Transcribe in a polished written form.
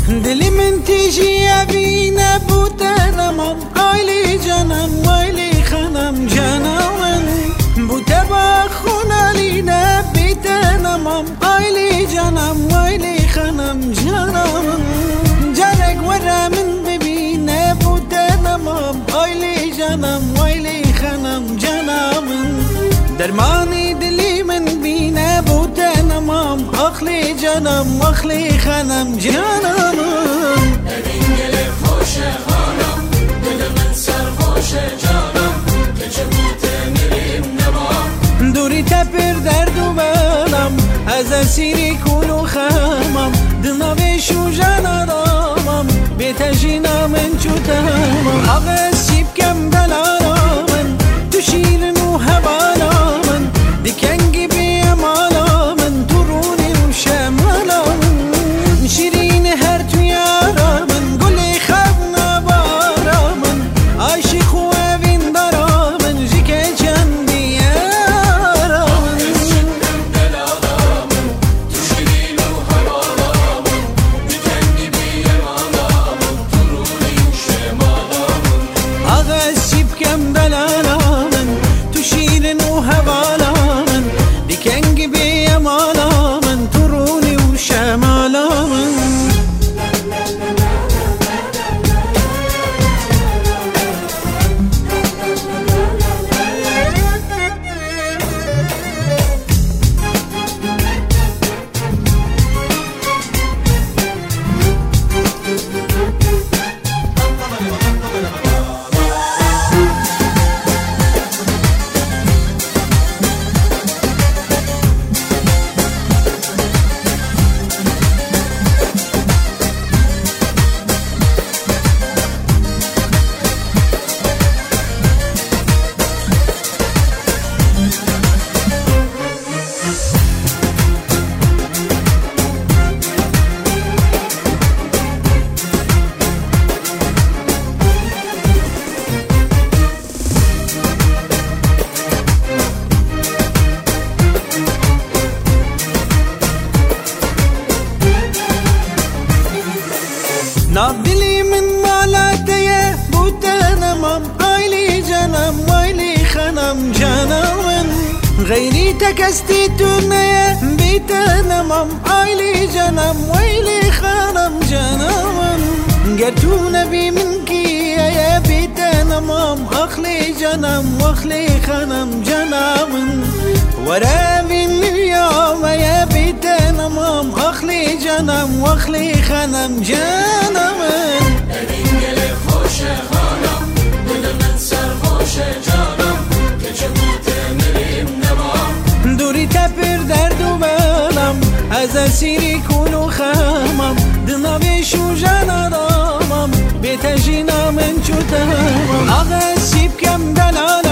دلی من تیجی بینه بودنم آیلی جانم وایلی خانم جانم بوده با خونالی نبیدنم آیلی جانم وایلی خانم جانم جانک وره من ببینه بودنم آیلی جانم وایلی خانم جانم درمانی دلی من بینه بودنم اخلی جانم اخلی خانم جانم evin gelip hoşe hanım dilimin serhoşe canım gece bu temirim nemam دوری تپر درد و بلم از اسیری کل و خمم دنویشو جان آرامم بیتجینا من چوتمم آقا سیب کم دلارامن تو شیرن و هبالامن دیکنگی بیم آلامن تو رونی و شمالامن شیرین هر تو یارامن گلی خب نبارامن عاشق خواه وین دارامن جیکه چند دلی من مالاتیه بودنم آیلی جانم وایلی خانم جانم غیری تکستی تو نیه بیتنم آیلی جانم وایلی خانم جانم گر تو نبی من کیه بیتنم اخلی جانم واخلی خانم جانم ورا بین یوم یا بیتنم اخلی جانم واخلی خانم جانم evin gelip hoşe hanım dilimin serhoşe canım gece bu temirim nemam دوری تپر درد و بلم از اسیری کل و خمم دنویشو جان آرامم بیتجینا من چوتمم آقا سیب کم دلالم